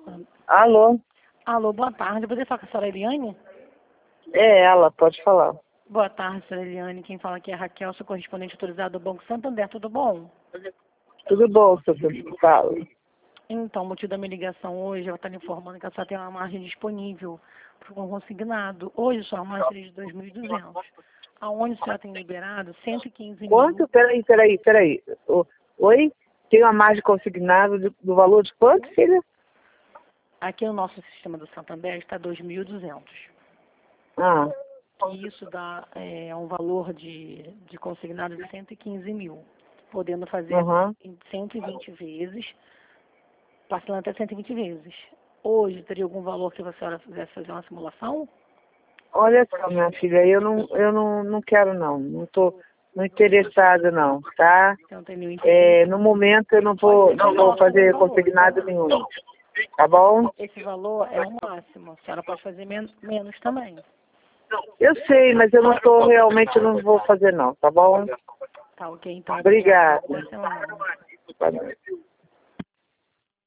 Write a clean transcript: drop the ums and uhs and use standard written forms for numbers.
Alô? Alô, boa tarde. Eu poderia falar com a senhora Eliane? É ela, pode falar. Boa tarde, senhora Eliane. Quem fala aqui é a Raquel, sou correspondente autorizado do Banco Santander. Tudo bom? Tudo bom, seu Fala. Então, o motivo da minha ligação hoje, eu estou lhe informando que a senhora tem uma margem disponível para um consignado. Hoje, sua margem seria de 2.200, aonde a senhora tem liberado 115 mil. Quanto? Peraí. Oi? Tem uma margem consignada do valor de quanto, filha? Aqui no nosso sistema do Santander está 2.200. Ah, Que isso dá um valor de consignado de 115 mil, podendo fazer em 120 vezes, parcelando até 120 vezes. Hoje, teria algum valor que a senhora quisesse fazer uma simulação? olha só, minha filha, eu não quero não. Não estou interessada não, tá? Você não tem nenhum interesse? No momento eu não vou fazer consignado nenhum. Tá bom? Esse valor é o máximo. A senhora pode fazer menos também. Eu sei, mas eu realmente não vou fazer não, tá bom? Tá ok, então. Obrigada. Boa semana. Boa noite.